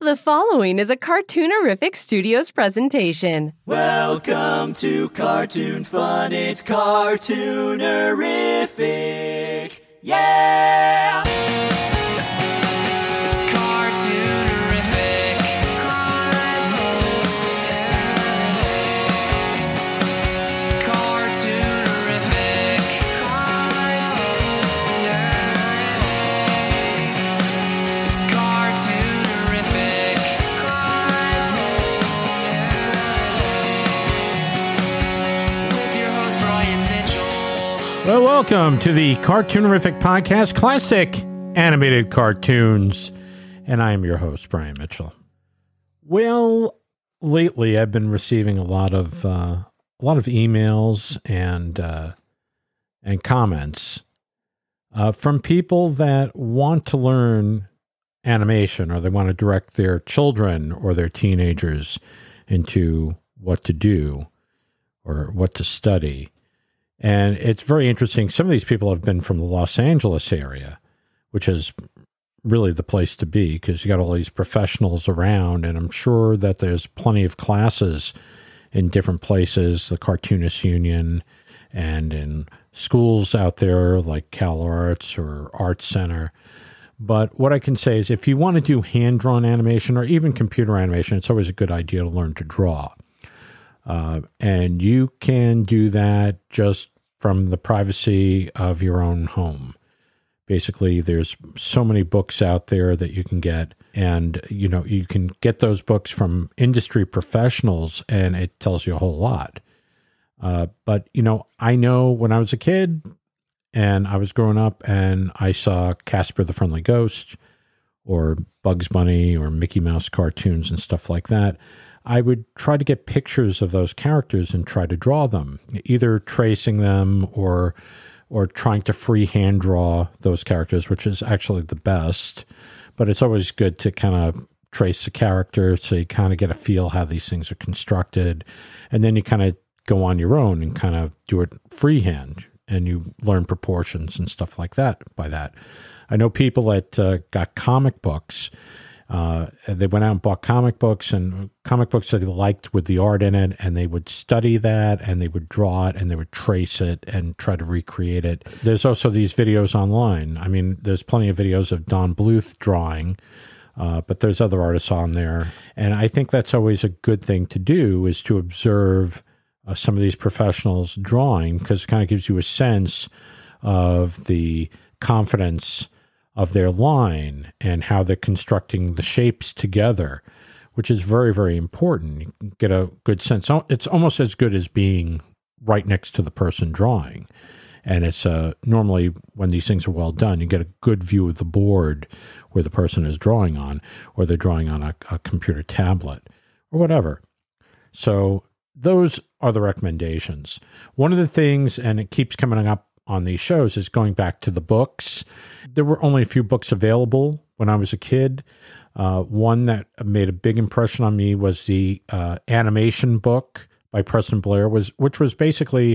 The following is a Cartoonerific Studios presentation. Welcome to Cartoon Fun, it's Cartoonerific. Yeah! It's Cartoonerific. Cartoonerific. It's Cartoonerific. With your host, Brian Mitchell. Well, welcome to the Cartoonerific Podcast, classic animated cartoons, and I am your host, Brian Mitchell. Well, lately I've been receiving a lot of emails and comments from people that want to learn animation, or they want to direct their children or their teenagers into what to do or what to study. And it's very interesting. Some of these people have been from the Los Angeles area, which is really the place to be because you got all these professionals around, and I'm sure that there's plenty of classes in different places, the Cartoonists Union, and in schools out there like Cal Arts or Art Center. But what I can say is if you want to do hand-drawn animation or even computer animation, it's always a good idea to learn to draw. And you can do that just from the privacy of your own home. Basically, there's so many books out there that you can get, and you can get those books from industry professionals, and it tells you a whole lot. But I know when I was a kid and I was growing up and I saw Casper the Friendly Ghost or Bugs Bunny or Mickey Mouse cartoons and stuff like that, I would try to get pictures of those characters and try to draw them, either tracing them or trying to freehand draw those characters, which is actually the best. But it's always good to kind of trace the character so you kind of get a feel how these things are constructed. And then you kind of go on your own and kind of do it freehand, and you learn proportions and stuff like that by that. I know people that got comic books. They went out and bought comic books that they liked with the art in it, and they would study that, and they would draw it, and they would trace it and try to recreate it. There's also these videos online. I mean, there's plenty of videos of Don Bluth drawing, but there's other artists on there. And I think that's always a good thing to do, is to observe some of these professionals drawing, because it kind of gives you a sense of the confidence of their line and how they're constructing the shapes together, which is very, very important. You can get a good sense. It's almost as good as being right next to the person drawing. And it's normally when these things are well done, you get a good view of the board where the person is drawing on, or they're drawing on a computer tablet or whatever. So those are the recommendations. One of the things, and it keeps coming up on these shows, is going back to the books. There were only a few books available when I was a kid. One that made a big impression on me was the animation book by Preston Blair, which was basically,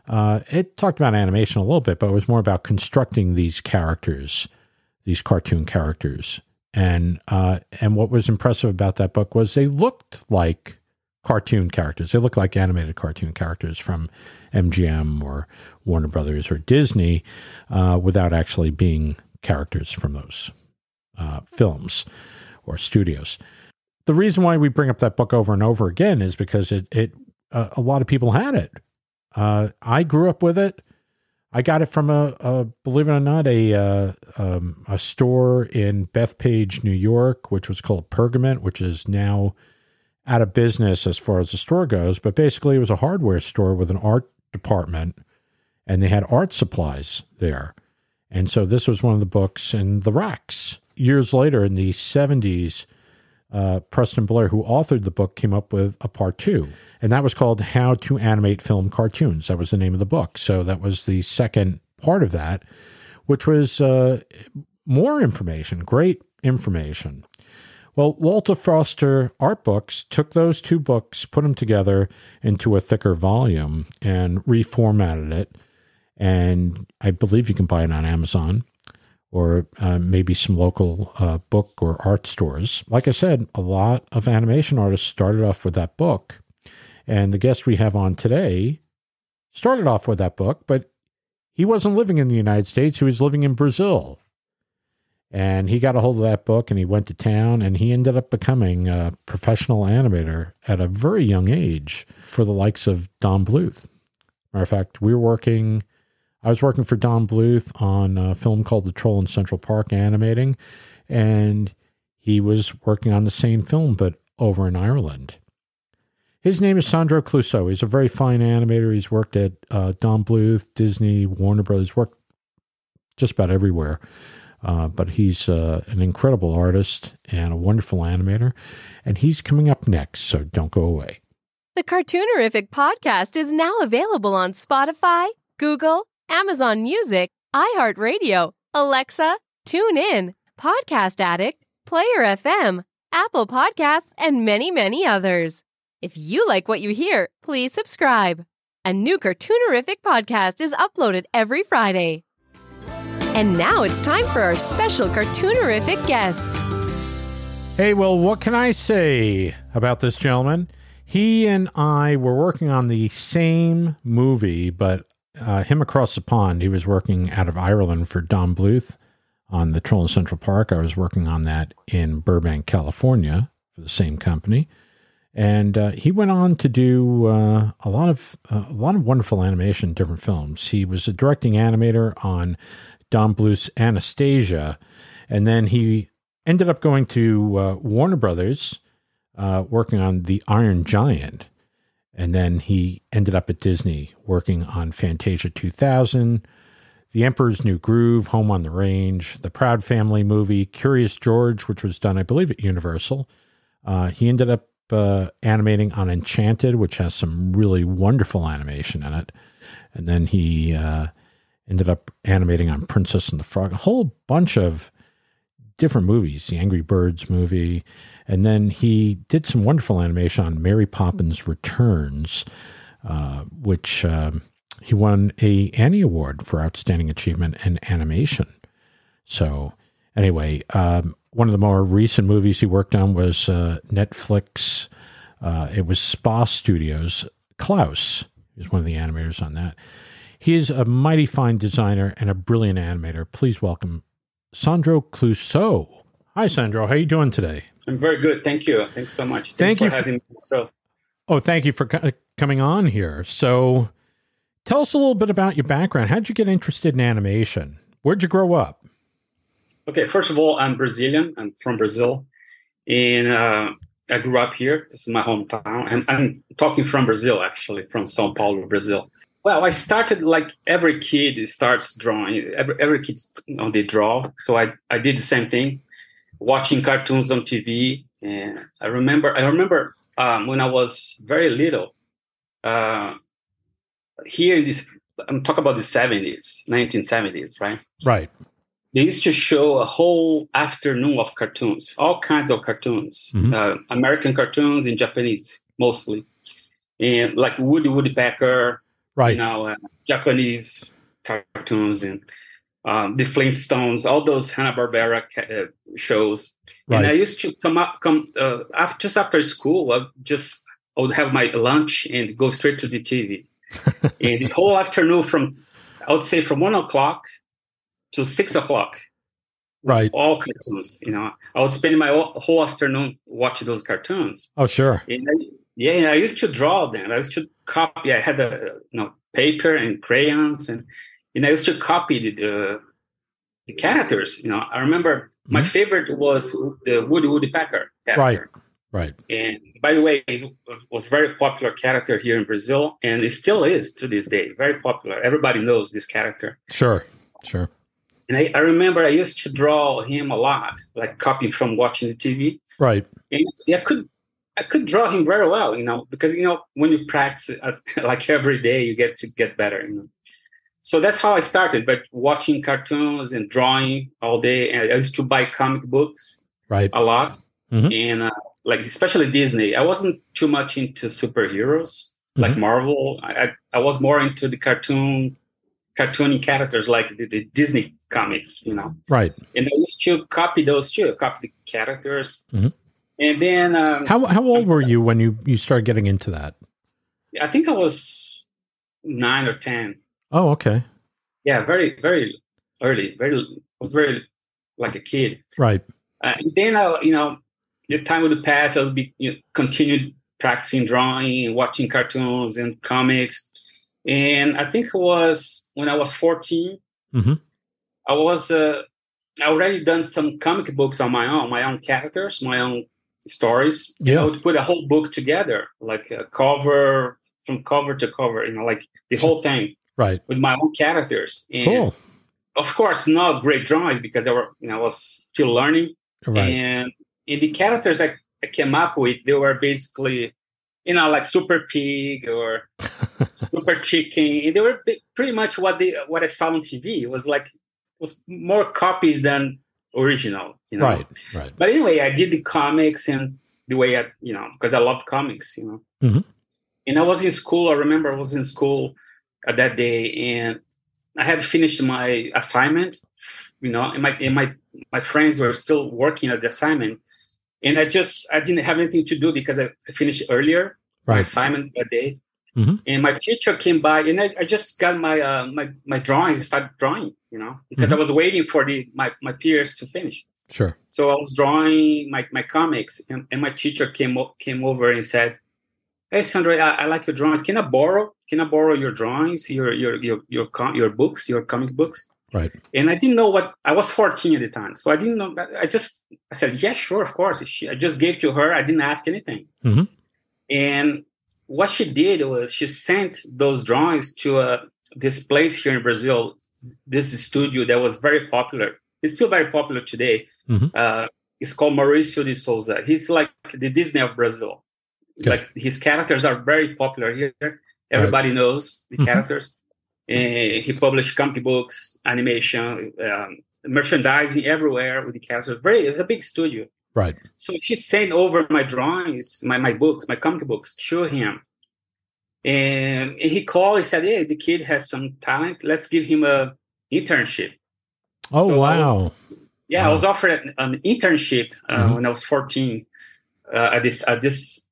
it talked about animation a little bit, but it was more about constructing these characters, these cartoon characters. And what was impressive about that book was they looked like cartoon characters. They look like animated cartoon characters from MGM or Warner Brothers or Disney, without actually being characters from those films or studios. The reason why we bring up that book over and over again is because a lot of people had it. I grew up with it. I got it from believe it or not, a store in Bethpage, New York, which was called Pergament, which is now out of business as far as the store goes, but basically it was a hardware store with an art department, and they had art supplies there. And so this was one of the books in the racks. Years later, in the 70s, Preston Blair, who authored the book, came up with a part 2, and that was called How to Animate Film Cartoons. That was the name of the book. So that was the second part of that, which was more information, great information. Well, Walter Foster Art Books took those two books, put them together into a thicker volume, and reformatted it. And I believe you can buy it on Amazon or maybe some local book or art stores. Like I said, a lot of animation artists started off with that book. And the guest we have on today started off with that book, but he wasn't living in the United States. He was living in Brazil. And he got a hold of that book and he went to town and he ended up becoming a professional animator at a very young age for the likes of Don Bluth. Matter of fact, I was working for Don Bluth on a film called The Troll in Central Park animating, and he was working on the same film, but over in Ireland. His name is Sandro Clouseau. He's a very fine animator. He's worked at Don Bluth, Disney, Warner Brothers, worked just about everywhere. But he's an incredible artist and a wonderful animator. And he's coming up next, so don't go away. The Cartoonerific podcast is now available on Spotify, Google, Amazon Music, iHeartRadio, Alexa, TuneIn, Podcast Addict, Player FM, Apple Podcasts, and many, many others. If you like what you hear, please subscribe. A new Cartoonerific podcast is uploaded every Friday. And now it's time for our special Cartoonerific guest. Hey, well, what can I say about this gentleman? He and I were working on the same movie, but him across the pond, he was working out of Ireland for Don Bluth on The Troll in Central Park. I was working on that in Burbank, California for the same company. And he went on to do a lot of wonderful animation, different films. He was a directing animator on Don Bluth's Anastasia, and then he ended up going to Warner Brothers, working on The Iron Giant, and then he ended up at Disney working on Fantasia 2000, The Emperor's New Groove, Home on the Range, The Proud Family movie, Curious George, which was done, I believe, at Universal. He ended up animating on Enchanted, which has some really wonderful animation in it. And then he ended up animating on Princess and the Frog, a whole bunch of different movies, the Angry Birds movie. And then he did some wonderful animation on Mary Poppins Returns, which he won a Annie Award for Outstanding Achievement in Animation. So anyway, one of the more recent movies he worked on was Netflix. It was Spa Studios. Klaus is one of the animators on that. He is a mighty fine designer and a brilliant animator. Please welcome Sandro Clouseau. Hi, Sandro. How are you doing today? I'm very good. Thank you. Thanks so much. Thanks for having me. Thank you for coming on here. So tell us a little bit about your background. How did you get interested in animation? Where'd you grow up? Okay, first of all, I'm Brazilian. I'm from Brazil. And I grew up here. This is my hometown. And I'm talking from Brazil, actually, from São Paulo, Brazil. Well, I started like every kid starts drawing. Every kid, they draw. So I did the same thing, watching cartoons on TV. And I remember when I was very little, here in this, I'm talking about the 1970s, right? Right. They used to show a whole afternoon of cartoons, all kinds of cartoons, American cartoons and Japanese mostly, and like Woody Woodpecker, right? Japanese cartoons and the Flintstones, all those Hanna-Barbera shows. Right. And I used to just after school. I would have my lunch and go straight to the TV, and the whole afternoon from 1 o'clock to 6 o'clock, right? All cartoons. I would spend my whole afternoon watching those cartoons. Oh, sure. And I used to draw them. I used to copy. I had paper and crayons, and I used to copy the characters. I remember my favorite was the Woody Woodpecker character. Right. And by the way, he was a very popular character here in Brazil, and it still is to this day. Very popular. Everybody knows this character. Sure. And I remember I used to draw him a lot, like copying from watching the TV. Right. And I could draw him very well, because, when you practice like every day, you get better, So that's how I started, but watching cartoons and drawing all day. And I used to buy comic books a lot. Mm-hmm. And especially Disney. I wasn't too much into superheroes like Marvel. I was more into the cartooning characters like the Disney comics, you know. Right. And I used to copy those too, copy the characters. Mhm. And then How old were you when you started getting into that? I think I was 9 or 10. Oh, okay. Yeah, very, very early. Was very like a kid. Right. And then the time would pass. I would be continued practicing drawing, watching cartoons and comics. And I think it was when I was 14. Mm-hmm. I was I already done some comic books on my own characters, my own stories. Yeah. I would put a whole book together, like a cover from cover to cover, like the whole thing. Right. With my own characters. And cool. Of course, not great drawings because I was still learning. Right. And in the characters I came up with, they were basically, like Super Pig or Super Chicken. And they were pretty much what I saw on TV. It was more copies than original, Right. But anyway, I did the comics and the way because I loved comics, Mm-hmm. And I was in school. I remember I was in school that day, and I had finished my assignment, and my friends were still working at the assignment, and I didn't have anything to do because I finished earlier my assignment that day. Mm-hmm. And my teacher came by, and I just got my drawings and started drawing, because Mm-hmm. I was waiting for my peers to finish. Sure. So I was drawing my comics, and my teacher came over and said, "Hey, Sandro, I like your drawings. Can I borrow your drawings, your books, your comic books?" Right. And I didn't know what I was 14 at the time, so I didn't know. I said, "Yeah, sure, of course." I just gave to her. I didn't ask anything. Mm-hmm. And what she did was she sent those drawings to this place here in Brazil, this studio that was very popular. It's still very popular today. Mm-hmm. It's called Mauricio de Souza. He's like the Disney of Brazil. Okay. Like his characters are very popular here. Everybody knows the characters. And he published comic books, animation, merchandising everywhere with the characters. It's a big studio. Right. So she sent over my drawings, my books, my comic books to him. And he called and said, "Hey, the kid has some talent. Let's give him an internship." Oh, So wow. I was offered an internship when I was 14 at this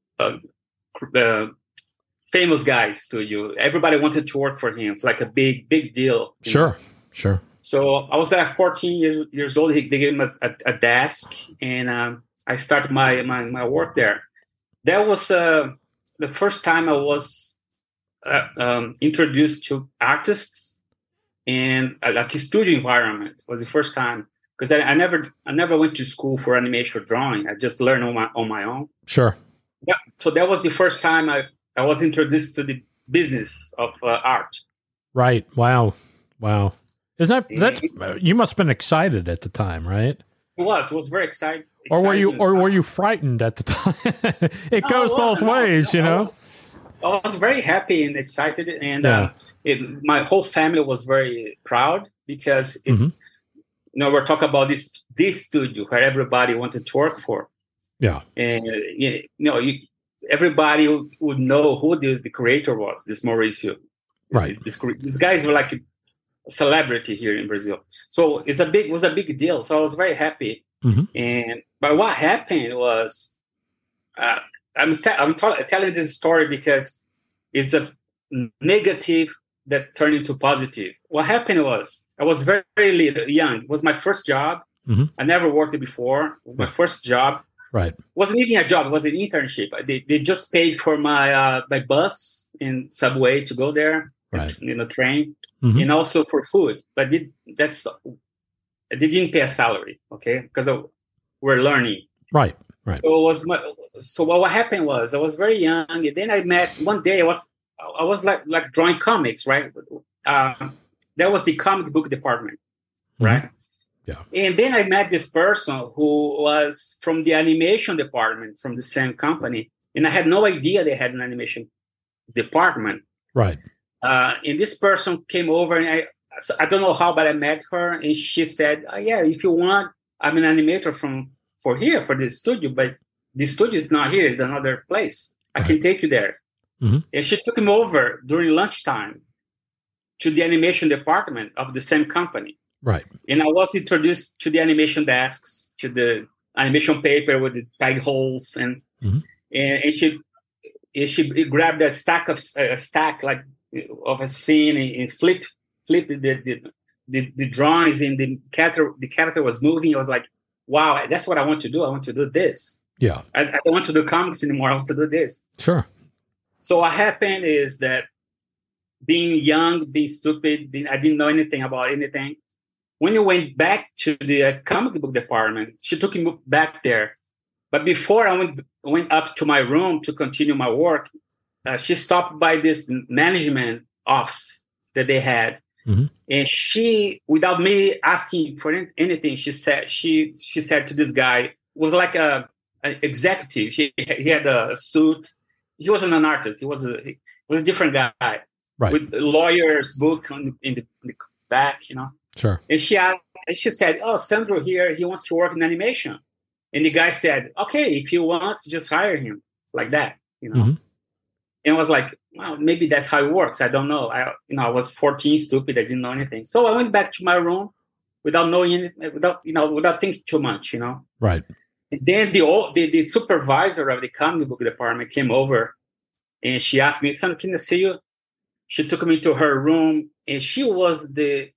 famous guy studio. Everybody wanted to work for him. It's like a big deal. Sure. So I was there at 14 years old. They gave him a desk, and I started my work there. That was the first time I was introduced to artists and like a studio environment. It was the first time because I never went to school for animation or drawing. I just learned on my own. Sure. Yeah. So that was the first time I was introduced to the business of art. Right. Wow. Isn't that's you must have been excited at the time, right? It was very exciting. Or were you frightened at the time? It goes both ways, I was very happy and excited, and my whole family was very proud because it's we're talking about this studio where everybody wanted to work for. Yeah, and everybody would know who the creator was. This Mauricio, right? These guys were like a celebrity here in Brazil, so it was a big deal. So I was very happy. Mm-hmm. But what happened was, I'm telling this story because it's a negative that turned into positive. What happened was I was very, very young. It was my first job. Mm-hmm. I never worked before. It was my first job. Right. It wasn't even a job. It was an internship. They just paid for my bus and subway to go there, right? Train, mm-hmm. and also for food. But they didn't pay a salary, okay? Because we're learning. Right. So what happened was I was very young, and then I met one day. I was like drawing comics, right? That was the comic book department, right? Mm-hmm. Yeah. And then I met this person who was from the animation department from the same company, and I had no idea they had an animation department. Right. And this person came over, and I don't know how, but I met her, and she said, "Yeah, if you want, I'm an animator for this studio, but the studio is not here; it's another place. I can take you there." Mm-hmm. And she took him over during lunchtime to the animation department of the same company. Right. And I was introduced to the animation desks, to the animation paper with the tag holes, and she grabbed a stack like of a scene and flipped the drawings, and the character was moving. I was like, wow, that's what I want to do. I want to do this. Yeah. I don't want to do comics anymore. I want to do this. Sure. So what happened is that, being young, being stupid, I didn't know anything about anything. When we went back to the comic book department, she took me back there. But before I went up to my room to continue my work, she stopped by this management office that they had. Mm-hmm. And she, without me asking for anything, she said to this guy, it was like an executive. He had a suit. He wasn't an artist. He was a different guy. Right. With a lawyer's book in the back, Sure. And she said, "Oh, Sandro here, he wants to work in animation." And the guy said, "Okay, if he wants, just hire him," like that, Mm-hmm. And I was like, "Well, maybe that's how it works. I don't know." I was 14, stupid. I didn't know anything. So I went back to my room without knowing, without thinking too much, Right. And then the supervisor of the comic book department came over, and she asked me, "Son, can I see you?" She took me to her room, and she was the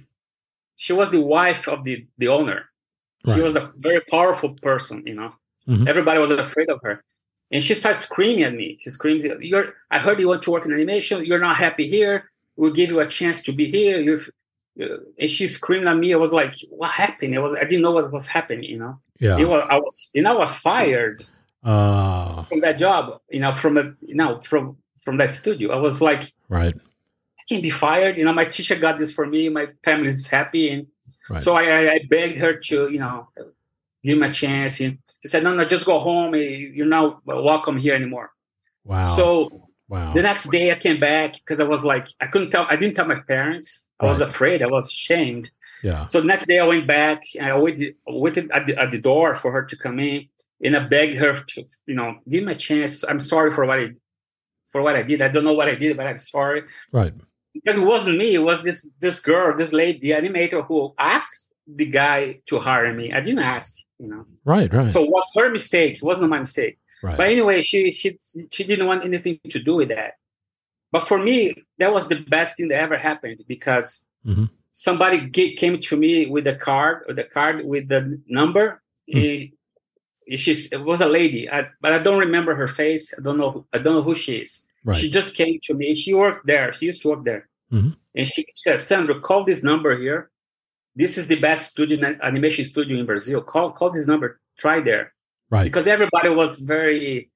wife of the owner. Right. She was a very powerful person, Mm-hmm. Everybody was afraid of her. And she starts screaming at me. She screams, I heard you want to work in animation. You're not happy here. We'll give you a chance to be here. And she screamed at me. I was like, what happened? I didn't know what was happening, Yeah. I was fired from that job, from that studio. I was like, right. I can't be fired. My teacher got this for me. My family is happy. And right. So I begged her to, give him a chance. And she said, no, just go home. You're not welcome here anymore. Wow. So the next day I came back because I was like, I didn't tell my parents. I was afraid. I was ashamed. Yeah. So the next day I went back and I waited at the door for her to come in. And I begged her to, give me a chance. I'm sorry for what I did. I don't know what I did, but I'm sorry. Right. Because it wasn't me. It was this girl, this lady, the animator, who asked the guy to hire me. I didn't ask, Right. So it was her mistake. It wasn't my mistake. Right. But anyway, she didn't want anything to do with that. But for me, that was the best thing that ever happened, because mm-hmm. somebody came to me with a card with the number. Mm-hmm. It was a lady, but I don't remember her face. I don't know who she is. Right. She just came to me. She worked there. She used to work there. Mm-hmm. And she said, Sandro, call this number here. This is the best animation studio in Brazil. Call this number. Try there. Right. Because everybody was very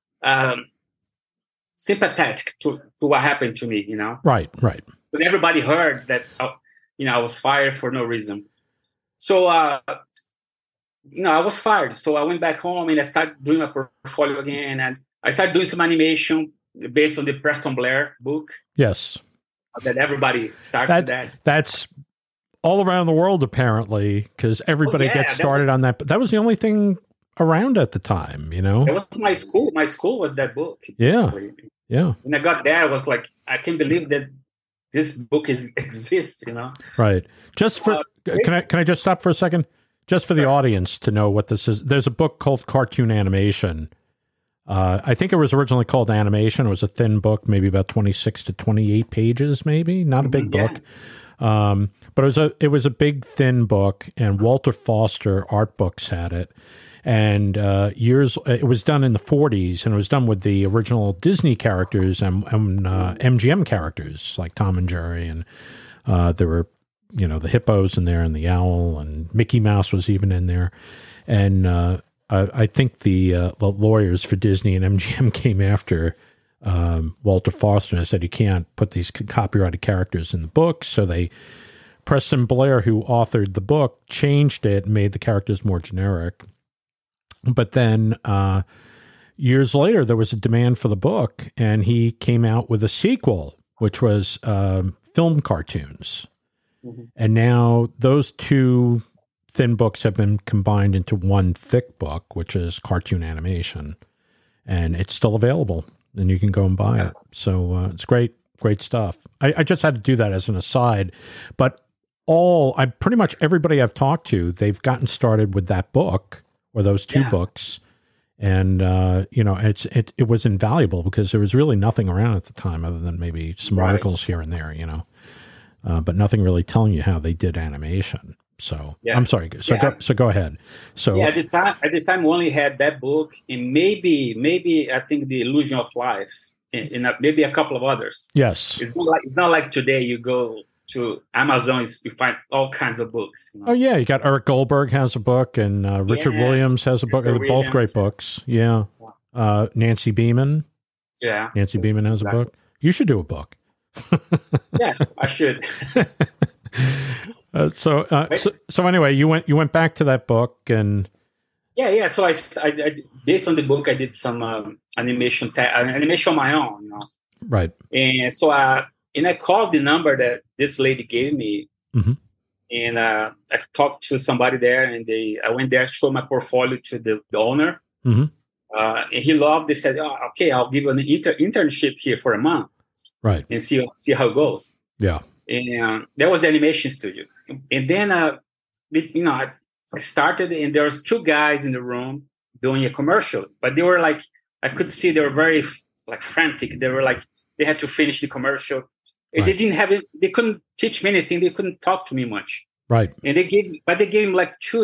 sympathetic to what happened to me, Right. Because everybody heard that, I was fired for no reason. So, I was fired. So I went back home and I started doing my portfolio again. And I started doing some animation based on the Preston Blair book. Yes. That everybody starts with that. That's all around the world, apparently, because everybody gets started on that. But that was the only thing around at the time, It was my school. My school was that book. Yeah. Basically. Yeah. When I got there, I was like, I can't believe that this book exists, Right. Just for, can I just stop for a second? Just for the audience to know what this is. There's a book called Cartoon Animation. I think it was originally called Animation. It was a thin book, maybe about 26 to 28 pages, maybe. Not a big book. But it was a big, thin book, and Walter Foster Art Books had it. And it was done in the 40s, and it was done with the original Disney characters and MGM characters, like Tom and Jerry. And there were, the hippos in there, and the owl, and Mickey Mouse was even in there. And I think the lawyers for Disney and MGM came after Walter Foster and said, you can't put these copyrighted characters in the book. So Preston Blair, who authored the book, changed it and made the characters more generic. But then years later, there was a demand for the book, and he came out with a sequel, which was film cartoons. Mm-hmm. And now those two thin books have been combined into one thick book, which is Cartoon Animation. And it's still available, and you can go and buy it. So it's great stuff. I just had to do that as an aside. But pretty much everybody I've talked to, they've gotten started with that book or those two books. And, it was invaluable because there was really nothing around at the time other than maybe some articles here and there, but nothing really telling you how they did animation. So I'm sorry. So go ahead. So at the time, we only had that book and maybe I think The Illusion of Life and maybe a couple of others. Yes. It's not like today you go to Amazon, you find all kinds of books. Oh yeah, you got Eric Goldberg has a book, and Richard Williams has a book. They're both great books. Yeah, Nancy Beeman. Yeah, Nancy Beeman has a book. You should do a book. Yeah, I should. So anyway, you went back to that book, and yeah. So I based on the book, I did some animation on my own. Right. And so and I called the number that this lady gave me, and I talked to somebody there, and I went there to show my portfolio to the owner. And he loved. They said, "Oh, okay, I'll give you an internship here for a month, right, and see how it goes." Yeah, and that was the animation studio. And then I started, and there was two guys in the room doing a commercial, but they were like, I could see they were very like frantic. They were like, they had to finish the commercial. Right. They didn't have it. They couldn't teach me anything. They couldn't talk to me much. Right. And they gave him like two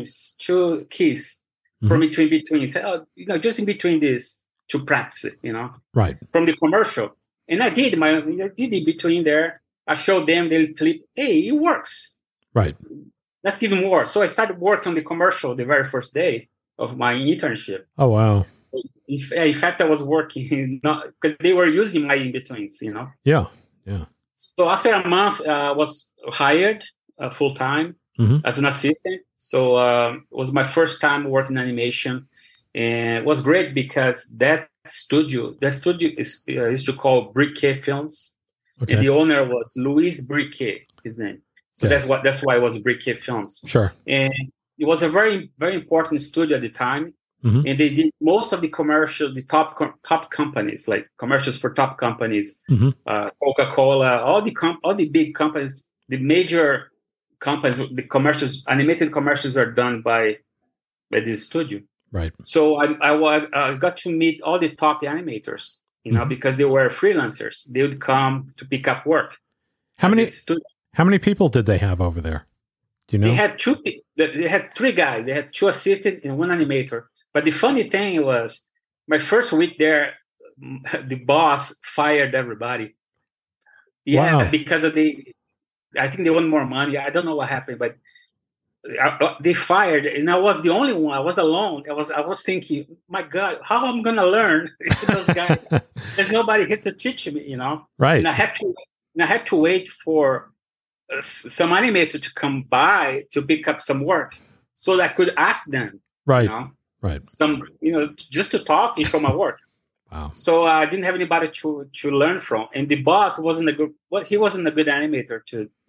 keys for me to in between. He said, just in between this to practice it, Right. From the commercial. And I did in between there. I showed them, they flip, hey, it works. Right. Let's give him more. So I started working on the commercial the very first day of my internship. Oh, wow. In fact, I was working because they were using my in-betweens, Yeah. So after a month, I was hired full-time as an assistant. So it was my first time working animation. And it was great because that studio is to call Briquet Films. Okay. And the owner was Louis Briquet, his name. So that's why it was Briquet Films. Sure. And it was a very, very important studio at the time. And they did most of the commercial, the top companies, like commercials for top companies, Coca-Cola, all the big companies, the major companies, the commercials, animated commercials are done by this studio. Right. So I got to meet all the top animators, because they were freelancers. They would come to pick up work. How many people did they have over there? Do you know? They had three guys. They had two assistants and one animator. But the funny thing was, my first week there, the boss fired everybody. Yeah, wow. Because I think they want more money. I don't know what happened, but they fired, and I was the only one. I was alone. I was thinking, my God, how am I going to learn those guys? There's nobody here to teach me, Right. And I had to wait for some animator to come by to pick up some work, so that I could ask them. Right. Right. Just to talk and show my work. Wow. So I didn't have anybody to learn from, and the boss wasn't he wasn't a good animator.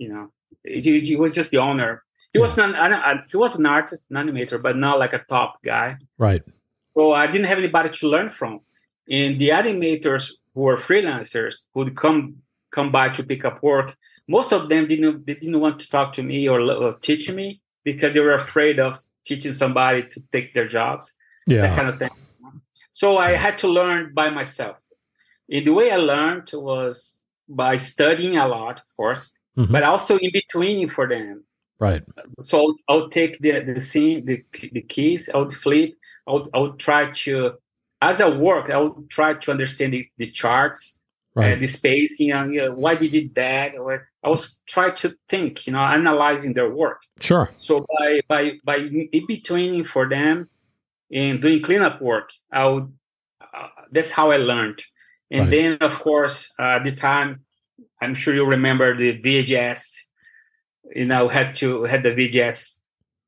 He was just the owner. He was he was an artist, an animator, but not like a top guy. Right. So I didn't have anybody to learn from, and the animators who were freelancers who would come by to pick up work. Most of them didn't want to talk to me or teach me because they were afraid of teaching somebody to take their jobs, that kind of thing. So I had to learn by myself. And the way I learned was by studying a lot, of course, but also in between for them. Right. So I would take the scene, the keys, I would flip, I would try to, as I worked, I would try to understand the charts, the spacing, why they did that, or I was trying to think, analyzing their work. Sure. So by in between for them and doing cleanup work, I would. That's how I learned. And then, of course, at the time, I'm sure you remember the VHS. Had the VHS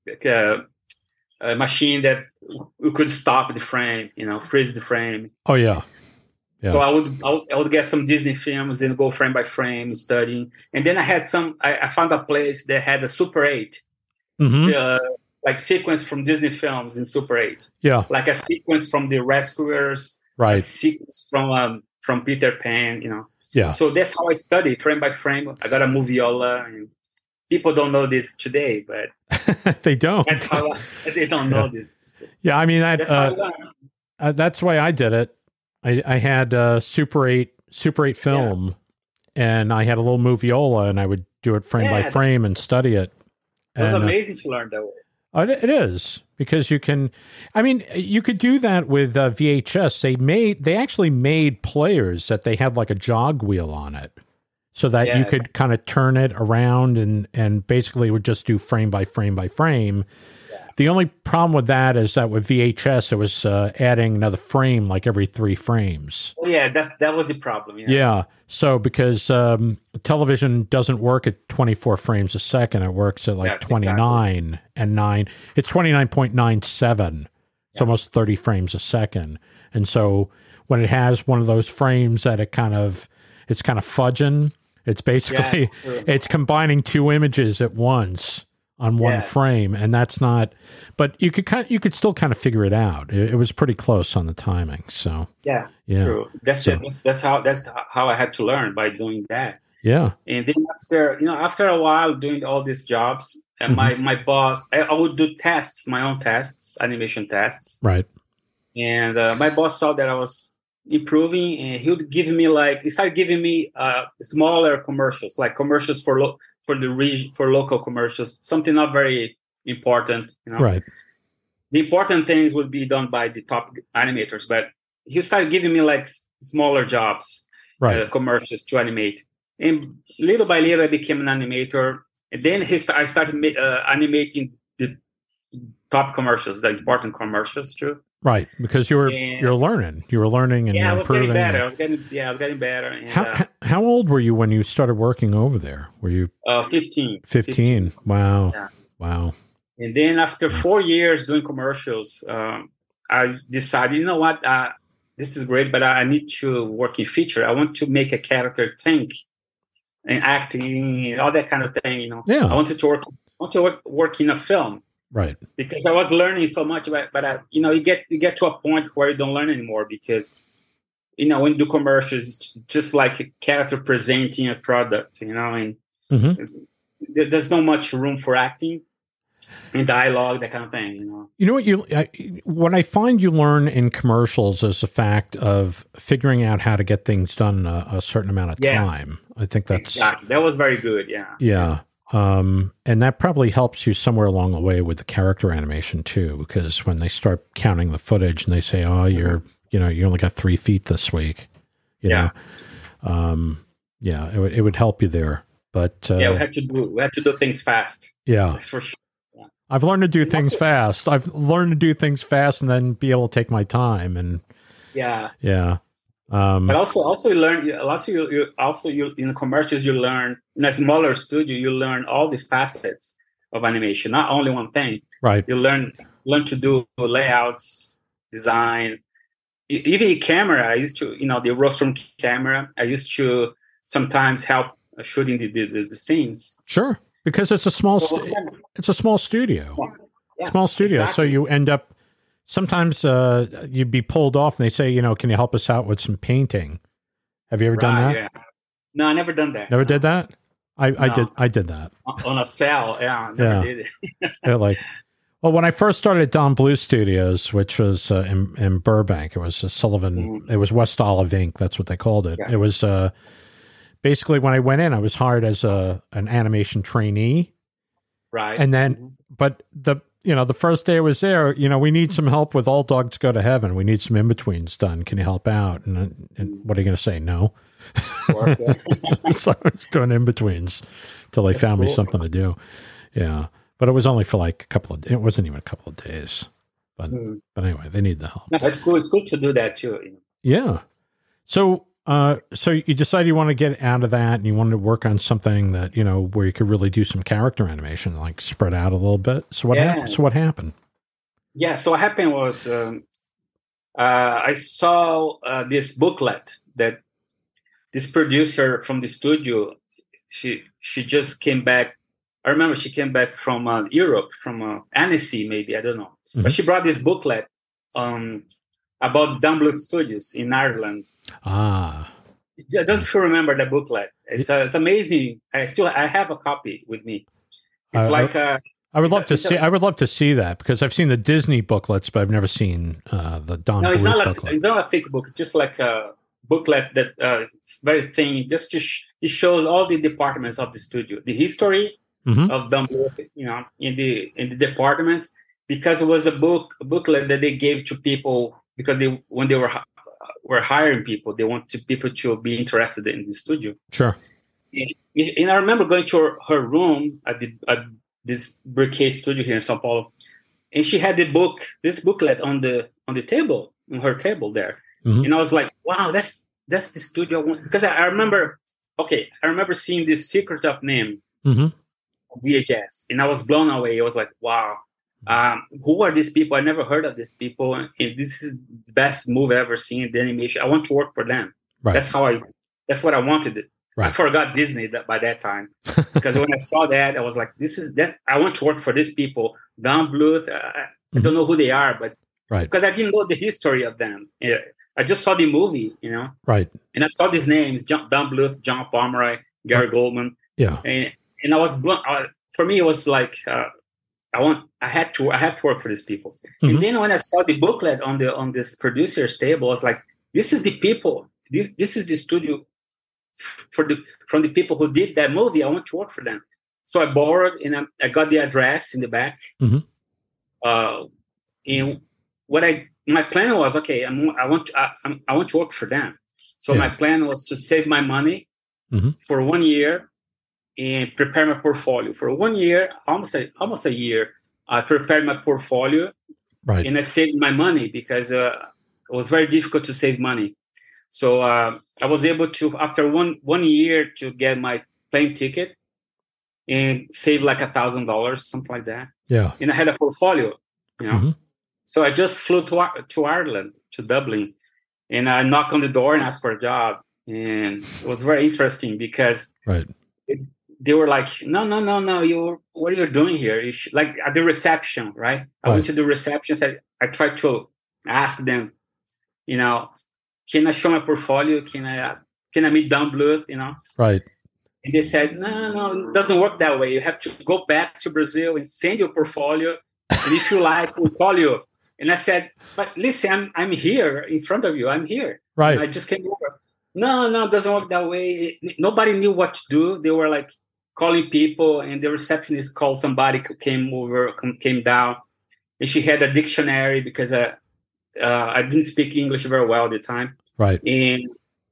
machine that we could stop the frame, freeze the frame. Oh yeah. Yeah. So I would get some Disney films and go frame by frame studying. And then I found a place that had a Super 8, like sequence from Disney films in Super 8. Yeah. Like a sequence from The Rescuers, a sequence from Peter Pan, Yeah. So that's how I studied frame by frame. I got a Moviola and people don't know this today, but They don't. that's how they don't know this. Yeah, I mean, That's how I learned. that's the way I did it. I had Super 8 film, and I had a little moviola, and I would do it frame by frame and study it. It was And, amazing to learn that way. It is, because you can. I mean, you could do that with VHS. They actually made players that they had like a jog wheel on it, so that you could kind of turn it around and basically would just do frame by frame by frame. The only problem with that is that with VHS, it was adding another frame like every 3 frames. Oh, yeah, that was the problem. Yes. Yeah. So because television doesn't work at 24 frames a second, it works at like 29 and 9. It's 29.97. It's almost 30 frames a second. And so when it has one of those frames that it's kind of fudging, it's basically it's combining 2 images at once on one frame, and that's not. But you could still kind of figure it out. It was pretty close on the timing. So yeah. True. That's how I had to learn, by doing that. Yeah. And then after a while doing all these jobs, and my boss, I would do tests, my own tests, animation tests. Right. And my boss saw that I was improving, and he started giving me smaller commercials, like commercials for the region, for local commercials, something not very important, Right. The important things would be done by the top animators, but he started giving me like smaller jobs, right, commercials to animate, and little by little I became an animator. And then I started animating the top commercials, the important commercials too. Right, because you're learning. You were learning and I was getting improving. better. I was getting better. And, how old were you when you started working over there? Were you 15? 15. Wow. Yeah. Wow. And then after 4 years doing commercials, I decided, you know what, this is great, but I need to work in feature. I want to make a character think and acting and all that kind of thing. Yeah. I wanted to work in a film. Right. Because I was learning so much, but you get to a point where you don't learn anymore, because when you do commercials, it's just like a character presenting a product, and there's not much room for acting and dialogue, that kind of thing. You know what I find you learn in commercials is the fact of figuring out how to get things done a certain amount of time. I think that's exactly, that was very good. Yeah. Yeah. And that probably helps you somewhere along the way with the character animation too, because when they start counting the footage and they say, "Oh, you only got 3 feet this week," it would help you there. But we had to do things fast. Yeah, that's for sure. Yeah. I've learned to do things fast. I've learned to do things fast and then be able to take my time. And yeah. But also you learn. You in commercials, you learn in a smaller studio. You learn all the facets of animation, not only one thing. Right. You learn to do layouts, design, even camera. I used to, the rostrum camera. I used to sometimes help shooting the scenes. Sure, because it's a small studio. Yeah, small studio. Exactly. So you end up. Sometimes you'd be pulled off and they say, can you help us out with some painting? Have you ever done that? Yeah. No, I never done that. Never did that? I did that. On a cell, never did it. When I first started at Don Blue Studios, which was in Burbank, it was Sullivan, it was West Olive Inc., that's what they called it. Yeah. It was basically when I went in, I was hired as an animation trainee. Right. And then, but the first day I was there, we need some help with All Dogs Go to Heaven. We need some in-betweens done. Can you help out? And what are you going to say? No. Of course, yeah. So I was doing in-betweens till they found me something to do. Yeah. But it was only for like it wasn't even a couple of days. But anyway, they need the help. No, it's cool. It's good to do that too. Yeah. So you decided you want to get out of that and you wanted to work on something that, where you could really do some character animation, like spread out a little bit. So what happened? Yeah. So what happened was I saw this booklet that this producer from the studio, she just came back. I remember she came back from Europe, from Annecy, maybe, I don't know. Mm-hmm. But she brought this booklet about Don Blue Studios in Ireland. Ah. I don't remember the booklet. It's amazing. I have a copy with me. It's I would love to see. I would love to see that because I've seen the Disney booklets, but I've never seen the Don Bluth booklet. It's not a thick book. It's just like a booklet that it's very thin. Just it shows all the departments of the studio, the history of Don Bluth, in the departments, because it was a booklet that they gave to people because when they were hiring people, they wanted people to be interested in the studio. Sure. And I remember going to her room at this Briquet studio here in São Paulo, and she had this booklet on the table, on her table there, and I was like, "Wow, that's the studio I want." Because I remember seeing The Secret of NIMH VHS, and I was blown away. I was like, "Wow, who are these people? I never heard of these people, and this is the best movie I've ever seen in the animation. I want to work for them." Right. That's what I wanted. Right. I forgot Disney by that time because when I saw that, I was like, I want to work for these people. Don Bluth, I don't know who they are, but because I didn't know the history of them. I just saw the movie, Right. And I saw these names, Don Bluth, John Pomeroy, Gary Goldman. Yeah. And I was blown. For me, it was like, I had to work for these people. And then when I saw the booklet on this producer's table, I was like, this is the people. This is the studio from the people who did that movie. I want to work for them. So I borrowed and I got the address in the back. And my plan was, okay, I want to work for them. So my plan was to save my money for 1 year and prepare my portfolio. For 1 year, almost a year, I prepared my portfolio, and I saved my money because it was very difficult to save money. So I was able to, after one year, to get my plane ticket and save like $1,000, something like that. Yeah. And I had a portfolio, So I just flew to Ireland, to Dublin, and I knocked on the door and asked for a job. And it was very interesting because they were like, no, what are you doing here? Like at the reception, right? I went to the reception, I tried to ask them, can I show my portfolio? Can I meet Don Bluth? Right. And they said, no, it doesn't work that way. You have to go back to Brazil and send your portfolio. And if you like, we'll call you. And I said, but listen, I'm here in front of you. I'm here. Right. And I just came over. No, it doesn't work that way. Nobody knew what to do. They were like calling people, and the receptionist called somebody, came down, and she had a dictionary because I didn't speak English very well at the time. Right. And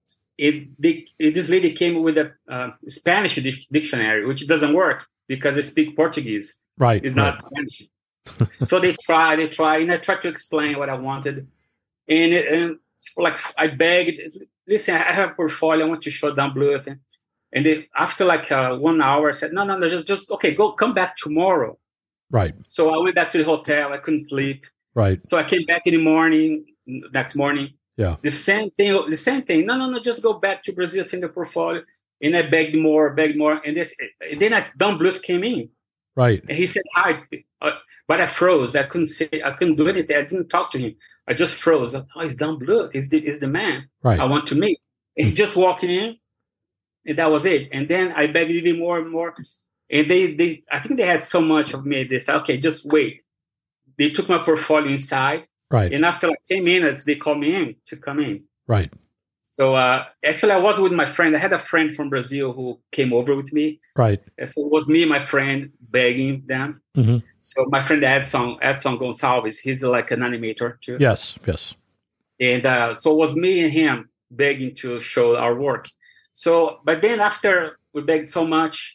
this lady came with a Spanish dictionary, which doesn't work because I speak Portuguese. Right. It's not Spanish. So they tried, and I tried to explain what I wanted. And I begged, listen, I have a portfolio. I want to show Don Bluth. And after 1 hour, I said, no, just okay, come back tomorrow. Right. So I went back to the hotel. I couldn't sleep. Right. So I came back in the morning, next morning. Yeah. The same thing. No, just go back to Brazil, send the portfolio. And I begged more. And then Don Bluth came in. Right. And he said, hi. But I froze. I couldn't do anything. I didn't talk to him. I just froze. Oh, it's Don Bluth. He's the man I want to meet. And he just walked in, and that was it. And then I begged even more and more. And I think they had so much of me. They said, okay, just wait. They took my portfolio inside. Right. And after 10 minutes, they called me in to come in. Right. So actually, I was with my friend. I had a friend from Brazil who came over with me. Right. And so it was me and my friend begging them. So my friend Edson Gonçalves, he's like an animator too. Yes. And so it was me and him begging to show our work. So, but then after we begged so much,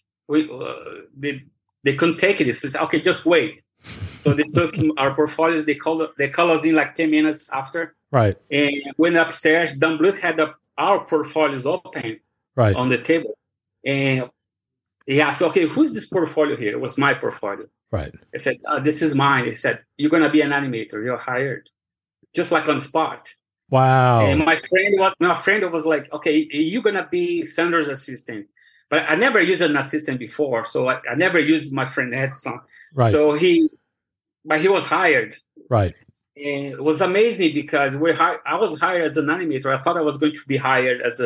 they couldn't take it. They said, okay, just wait. So they took our portfolios. They called us in 10 minutes after. Right. And went upstairs. Don Bluth had our portfolios open on the table. And he asked, okay, who's this portfolio here? It was my portfolio. Right. I said, this is mine. He said, you're going to be an animator. You're hired. Just like on the spot. Wow. And my friend was like, okay, you're going to be Sandro's assistant. But I never used an assistant before. So I never used my friend Edson. Right. So he was hired. Right. And it was amazing because I was hired as an animator. I thought I was going to be hired as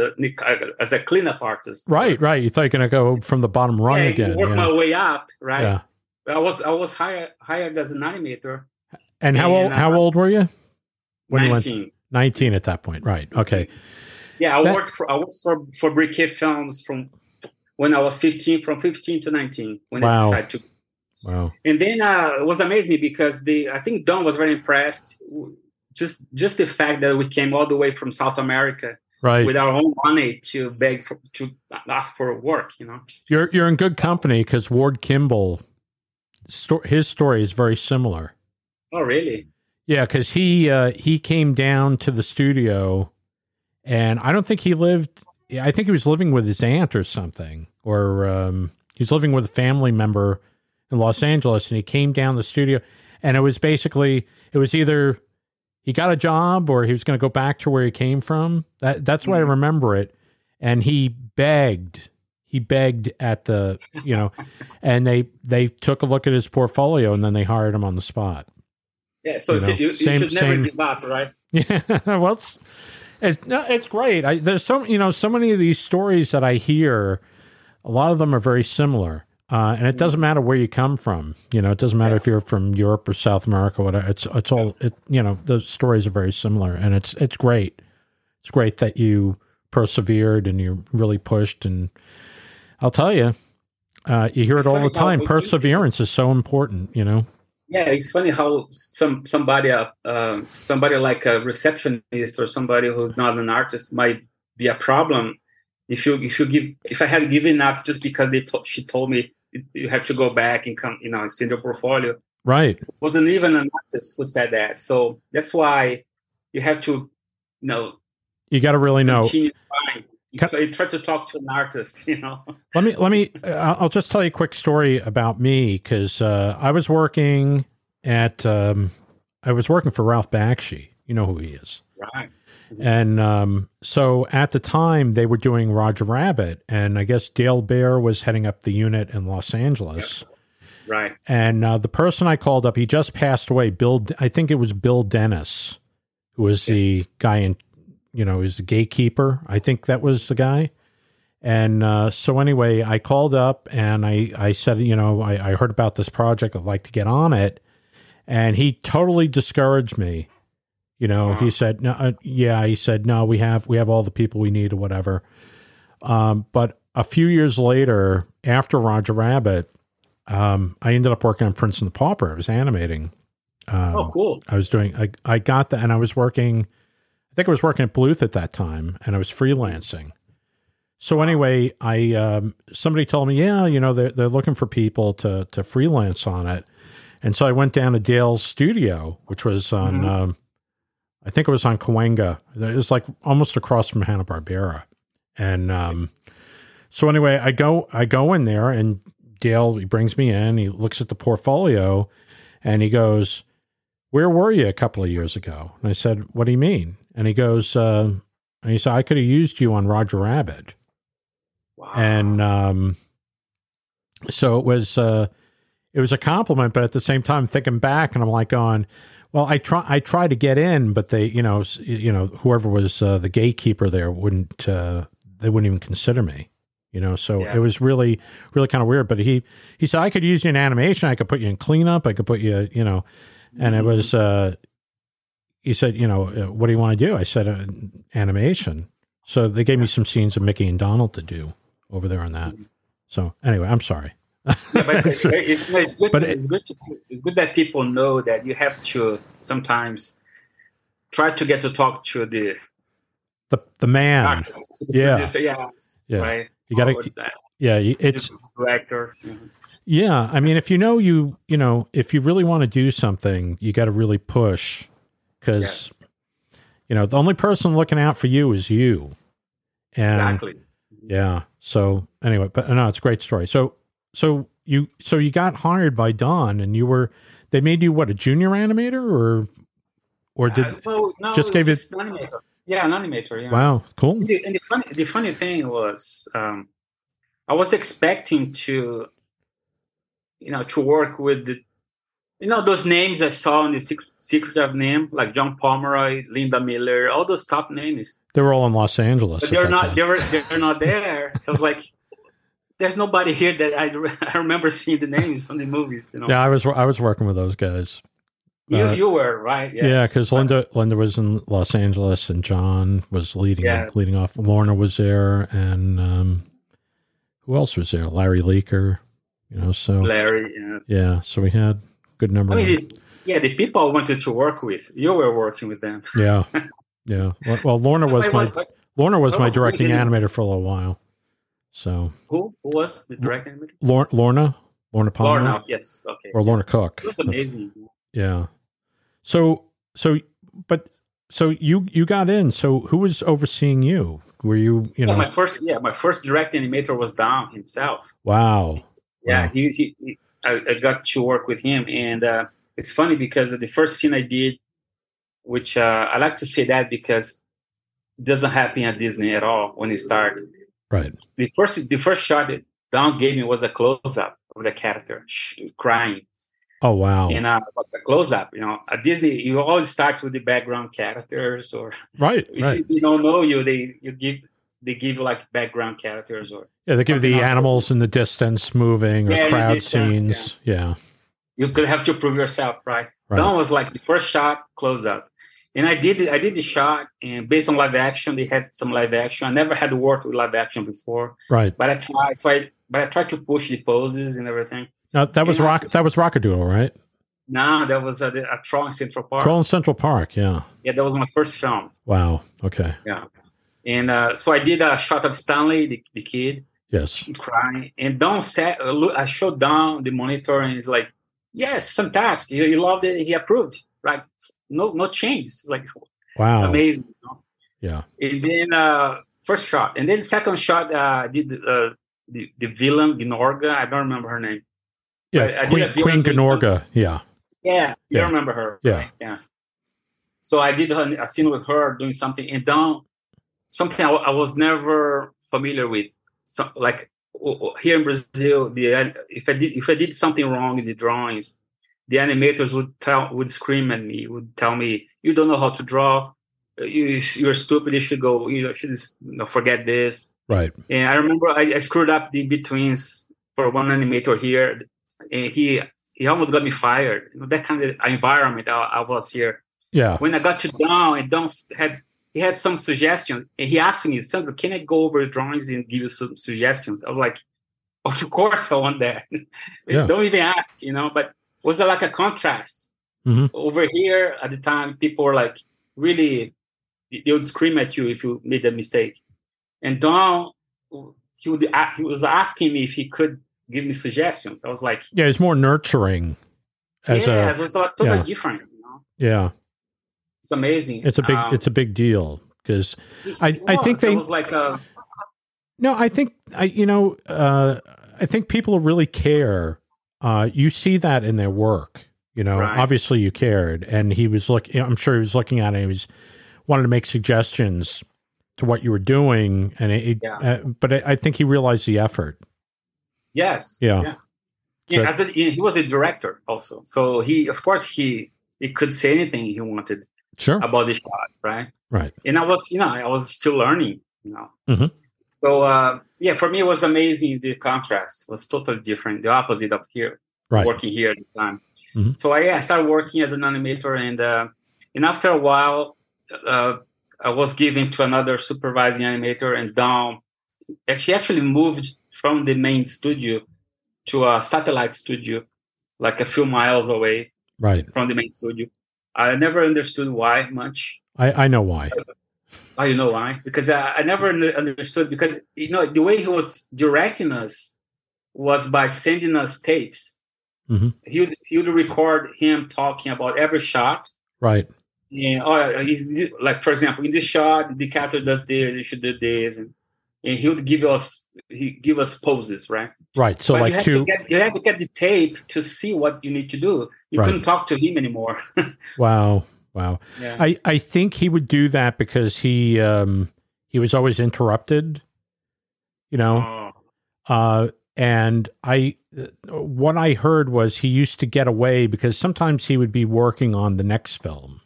a cleanup artist. Right. You thought you're going to go from the bottom rung again. Work my way up, right? Yeah. I was hired as an animator. And how old were you? When 19. You went? 19 at that point, right? Okay. Yeah, I worked for Briquet Films from when I was 15, from 15 to 19 when I decided to. Wow. And then it was amazing because I think Don was very impressed. Just the fact that we came all the way from South America, right, with our own money to ask for work. You're in good company because Ward Kimball, his story is very similar. Oh, really? Yeah, because he came down to the studio, and I don't think he lived. I think he was living with his aunt or something, or he was living with a family member in Los Angeles, and he came down the studio, and it was either he got a job or he was going to go back to where he came from. That's why I remember it. And he begged at the, and they took a look at his portfolio and then they hired him on the spot. Yeah. So you should never give up, right? Yeah. Well, it's great. There's so many of these stories that I hear, a lot of them are very similar. And it doesn't matter where you come from. It doesn't matter if you're from Europe or South America, or whatever. It's all, the stories are very similar, and it's great. It's great that you persevered and you really pushed. And I'll tell you, you hear it all the time. Perseverance is so important, Yeah, it's funny how somebody like a receptionist or somebody who's not an artist might be a problem. If I had given up just because she told me you have to go back and come, send your portfolio. Right. It wasn't even an artist who said that. So that's why you have to, you got to really know. You try to talk to an artist, Let me. I'll just tell you a quick story about me because I was working for Ralph Bakshi. You know who he is, right? And so at the time they were doing Roger Rabbit, and I guess Dale Baer was heading up the unit in Los Angeles. Yep. Right. And the person I called up, he just passed away. I think it was Bill Dennis, who was the guy in, is the gatekeeper. I think that was the guy. And so anyway, I called up and I said, I heard about this project. I'd like to get on it. And he totally discouraged me. He said, no, he said, no, we have all the people we need or whatever. But a few years later, after Roger Rabbit, I ended up working on Prince and the Pauper. I was animating. Oh, cool. I got that, and I was working at Bluth at that time, and I was freelancing. So anyway, somebody told me, they're looking for people to freelance on it. And so I went down to Dale's studio, which was on, I think it was on Cahuenga. It was like almost across from Hanna-Barbera. And so anyway, I go in there, and Dale, he brings me in, he looks at the portfolio, and he goes, "Where were you a couple of years ago?" And I said, "What do you mean?" And he goes, and he said, "I could have used you on Roger Rabbit." Wow. And so it was a compliment, but at the same time, thinking back, and I'm like going, well, I tried to get in, but they, whoever was the gatekeeper there they wouldn't even consider me, so It was really, really kind of weird. But he said, I could use you in animation. I could put you in cleanup. I could put you, and it was, he said, what do you want to do? I said, animation. So they gave me some scenes of Mickey and Donald to do over there on that. So anyway, I'm sorry. Yeah, but it's good that people know that you have to sometimes try to get to talk to the man, artist, the producer. Yeah, right. You got to, it's director. Yeah, I mean, if if you really want to do something, you got to really push because the only person looking out for you is you. And, exactly. Yeah. So anyway, but no, it's a great story. So you got hired by Don, and they made you what, a junior animator, or did no, just gave it an animator? Yeah, an animator. Yeah. Wow, cool. And the funny thing was, I was expecting to, to work with You know those names I saw in the Secret of Name, like John Pomeroy, Linda Miller, all those top names. They were all in Los Angeles. But they're not. They're not there. I was like, there's nobody here that I remember seeing the names on the movies. You know. Yeah, I was working with those guys. You were right. Yes. Yeah, because Linda was in Los Angeles and John was leading off. Lorna was there, and who else was there? Larry Leaker. You know, so Larry. Yes. Yeah, so we had good number. The people I wanted to work with, you were working with them. Yeah. Well, Lorna was my directing animator for a little while. So who was the directing animator? Lorna Palmer. Lorna, yes, okay. Or Lorna Cook. It was amazing. Yeah. So you got in. So who was overseeing you? Were you know? My first direct animator was Don himself. Wow. Yeah, wow. I got to work with him, and it's funny because the first scene I did, which I like to say that because it doesn't happen at Disney at all when you start. Right. The first shot that Don gave me was a close up of the character crying. Oh wow! And it was a close up. You know, at Disney you always start with the background characters, or if you don't know they give you like background characters, or they give you the animals in the distance moving, or crowd scenes. Yeah. You could have to prove yourself, right? Don was like the first shot close up, and I did the shot, and based on live action, they had some live action. I never had worked with live action before, right? But I tried. But I tried to push the poses and everything. Now that was Rockadoodle, right? No, that was a Troll in Central Park. Troll in Central Park, yeah. Yeah, that was my first film. Wow. Okay. Yeah, and so I did a shot of Stanley, the kid. Yes. Crying, and Don said, I showed Don the monitor, and he's like, "Yes, fantastic. He loved it. He approved. Like no change. It's like wow, amazing." You know? Yeah. And then first shot, and then second shot, did the villain Gnorga. I don't remember her name. Yeah, Queen Gnorga. Yeah. Yeah, you remember her. Yeah. Right? Yeah. So I did a scene with her doing something, and Don, something I was never familiar with. So, like here in Brazil, if I did something wrong in the drawings, the animators would scream at me, would tell me, "You don't know how to draw. You're stupid. You should go. You should forget this." Right. And I remember I screwed up the in-betweens for one animator here, and he almost got me fired. You know, that kind of environment I was here. Yeah. When I got to Don, and Don had some suggestions, and he asked me, "Sandro, can I go over drawings and give you some suggestions?" I was like, "Of course, I want that." Yeah. Don't even ask, you know. But was there like a contrast? Mm-hmm. Over here at the time, people were like, really, they would scream at you if you made a mistake. And Don, he was asking me if he could give me suggestions. I was like, yeah, it's more nurturing. It was totally different. You know? Yeah. It's amazing. It's a big deal because I think it was like a. No, I think I think people really care. You see that in their work. You know, right. Obviously you cared, and he was looking. I'm sure he was looking at it. He was wanted to make suggestions to what you were doing, and but I think he realized the effort. Yes. Yeah. Yeah. So, he was a director also, so he could say anything he wanted. Sure. About the shot, right? Right. And I was still learning, you know. Mm-hmm. So for me it was amazing. The contrast was totally different, the opposite of here, right. Working here at the time. Mm-hmm. So I started working as an animator, and after a while, I was given to another supervising animator, and Don actually moved from the main studio to a satellite studio, like a few miles away, right, from the main studio. I never understood why much. I know why. Oh, you know why? Because I never understood, because, you know, the way he was directing us was by sending us tapes. Mm-hmm. He would record him talking about every shot. Right. And he's like, for example, in this shot, the character does this, you should do this, and he would give us poses, right? Right. So but like you have to get the tape to see what you need to do. You couldn't talk to him anymore. Wow. Yeah. I think he would do that because he was always interrupted, you know. And what I heard was he used to get away because sometimes he would be working on the next film.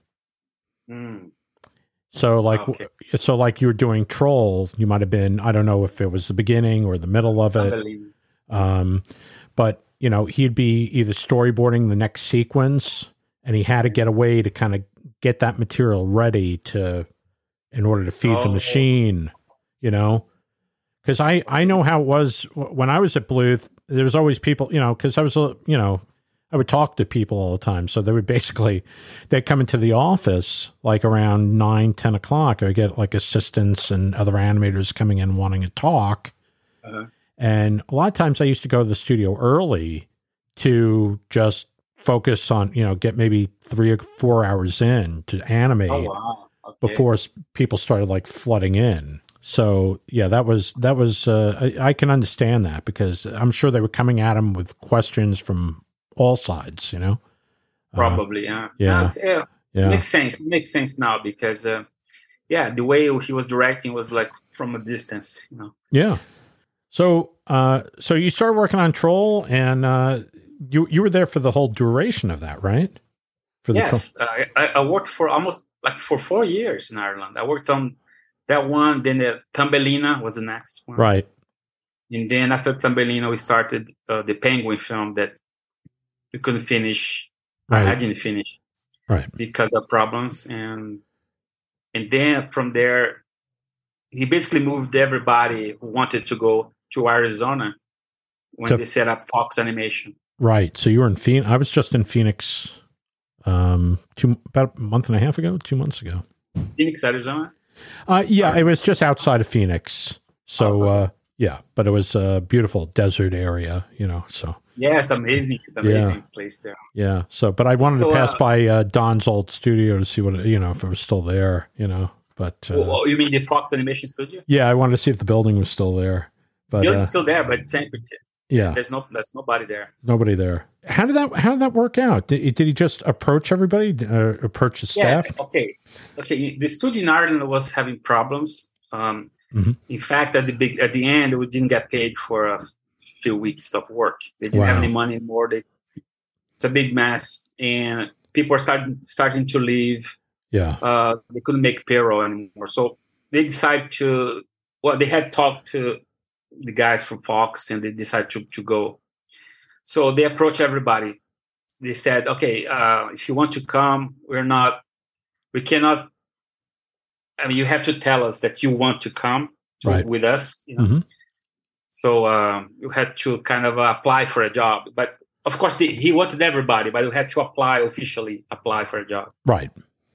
So like you were doing Troll, you might have been, I don't know if it was the beginning or the middle of it. But he'd be either storyboarding the next sequence, and he had to get away to kind of get that material ready in order to feed the machine, because I know how it was when I was at Bluth. There was always people, because I was, I would talk to people all the time. So they'd come into the office like around 9, 10 o'clock. I would get like assistants and other animators coming in wanting to talk. And a lot of times I used to go to the studio early to just focus on, get maybe 3 or 4 hours in to animate before people started like flooding in. So yeah, that was I can understand that, because I'm sure they were coming at him with questions from all sides, Probably, yeah. Makes sense now, because the way he was directing was like from a distance, Yeah. So you started working on Troll, and you were there for the whole duration of that, right? Yes, I worked for almost for 4 years in Ireland. I worked on that one, then the Thumbelina was the next one. Right. And then after Thumbelina, we started the Penguin film that we couldn't finish. Right. I didn't finish. Right. Because of problems. And then from there, he basically moved everybody who wanted to go to Arizona when they set up Fox Animation. Right. So you were in Phoenix. I was just in Phoenix about a month and a half ago, 2 months ago. Phoenix, Arizona? It was just outside of Phoenix. So, but it was a beautiful desert area, so. Yeah, it's amazing. It's an amazing place there. Yeah. So, but I wanted to pass by Don's old studio to see what, if it was still there, but. You mean the Fox Animation studio? Yeah. I wanted to see if the building was still there. But it's still there, but it's empty. Yeah. There's nobody there. Nobody there. How did that work out? Did he just approach everybody? Approach the staff? Yeah, okay. The studio in Ireland was having problems. In fact, at the end, we didn't get paid for a few weeks of work. They didn't have any money anymore. It's a big mess, and people are starting to leave. Yeah. They couldn't make payroll anymore, so they decided to. Well, they had talked to the guys from Fox, and they decided to go. So they approached everybody. They said, "Okay, if you want to come, we cannot. I mean, you have to tell us that you want to come with us." So you had to kind of apply for a job. But of course, he wanted everybody, but you had to officially apply for a job. Right.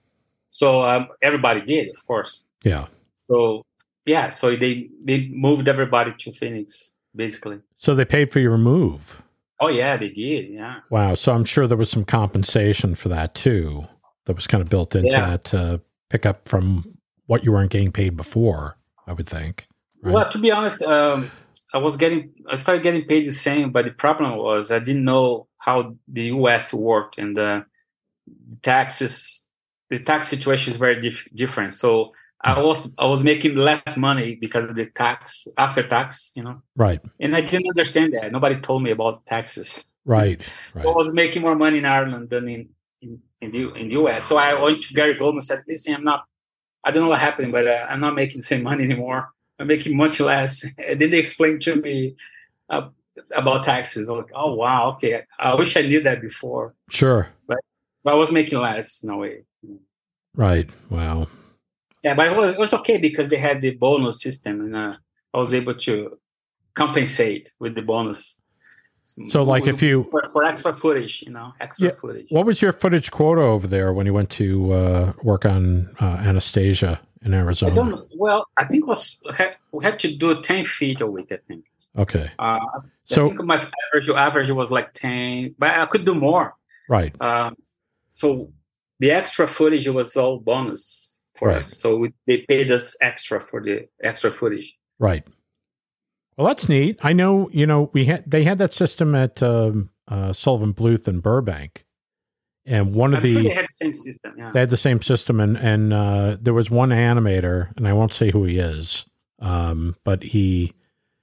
So everybody did, of course. Yeah. So they moved everybody to Phoenix, basically. So they paid for your move. Oh, yeah, they did, yeah. Wow, so I'm sure there was some compensation for that, too, that was kind of built into that to pick up from what you weren't getting paid before, I would think. Right? Well, to be honest, I started getting paid the same, but the problem was I didn't know how the U.S. worked, and the tax situation is very different. So I was making less money because of the tax, after tax, Right. And I didn't understand that. Nobody told me about taxes. Right. So I was making more money in Ireland than in the US. So I went to Gary Goldman and said, "Listen, I don't know what happened, but I'm not making the same money anymore. I'm making much less." And then they explained to me about taxes. I was like, "Oh, wow. Okay. I wish I knew that before." Sure. But I was making less in a way. Right. Wow. Yeah, but it was okay because they had the bonus system, and I was able to compensate with the bonus. So, like, if you for extra footage, footage. What was your footage quota over there when you went to work on Anastasia in Arizona? I don't know. Well, I think we had to do 10 feet a week. I think. Okay. So I think my average was like 10, but I could do more. Right. So the extra footage was all bonus. For us. So they paid us extra for the extra footage. Right. Well, that's neat. I know, they had that system at Sullivan Bluth in Burbank. And I'm sure they had the same system, yeah. They had the same system, and there was one animator, and I won't say who he is, but he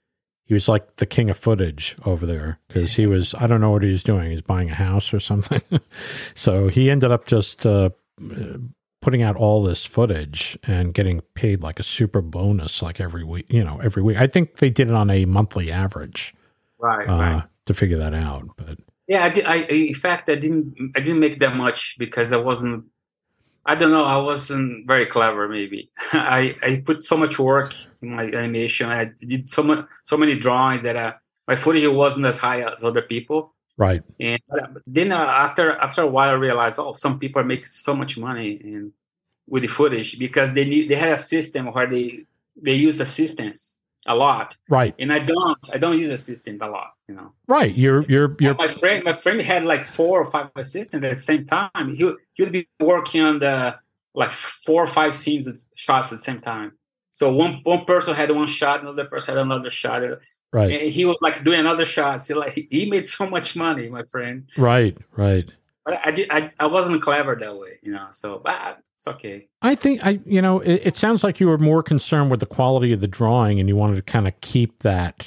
he was like the king of footage over there because he was, I don't know what he was doing. He's buying a house or something. So he ended up just putting out all this footage and getting paid like a super bonus like every week, every week. I think they did it on a monthly average. Right. To figure that out. But yeah, in fact, I didn't make that much because I wasn't very clever. Maybe I put so much work in my animation. I did so many drawings that my footage wasn't as high as other people. Right. And then after a while, I realized, some people are making so much money with the footage because they had a system where they use assistants a lot. Right. And I don't use assistant a lot. Right. You're my friend had like 4 or 5 assistants at the same time. He would be working on the like 4 or 5 shots at the same time. So one person had one shot, another person had another shot. Right. And he was like doing another shot. So like he made so much money, my friend. Right. But I wasn't clever that way, So but it's okay. I think it sounds like you were more concerned with the quality of the drawing, and you wanted to kind of keep that,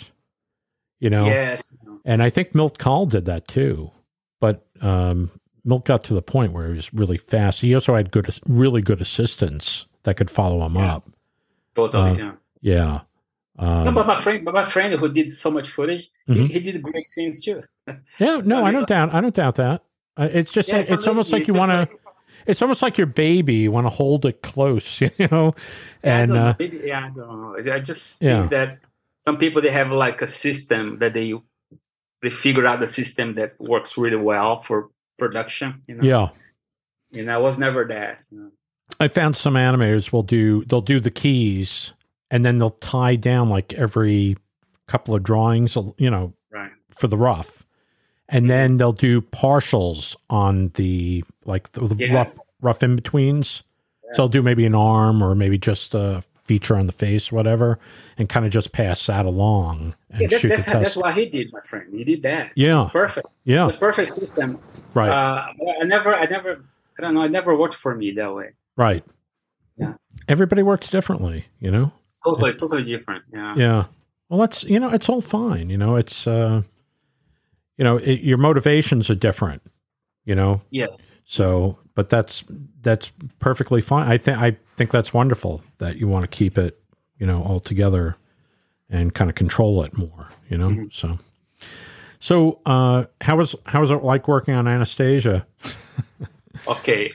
Yes. And I think Milt Kahl did that too, but Milt got to the point where he was really fast. He also had really good assistants that could follow him up. Totally. Yeah. No, but my friend who did so much footage, he did great scenes too. Yeah. No, I don't doubt that. It's just it's almost like you want to. It's almost like your baby. You want to hold it close, And I don't know. I just think that some people they have like a system that they figure out the system that works really well for production. Yeah. And I was never that. I found some animators they'll do the keys and then they'll tie down like every couple of drawings, right, for the rough. And then they'll do partials on the rough in betweens. Yeah. So they'll do maybe an arm or maybe just a feature on the face, whatever, and kind of just pass that along. And that's what he did, my friend. He did that. Yeah, it's perfect. Yeah, it's a perfect system. Right. I don't know. It never worked for me that way. Right. Yeah. Everybody works differently, Totally different. Yeah. Yeah. Well, that's it's all fine. It's your motivations are different, Yes. So, but that's perfectly fine. I think that's wonderful that you want to keep it, all together and kind of control it more, So how was it like working on Anastasia? Okay.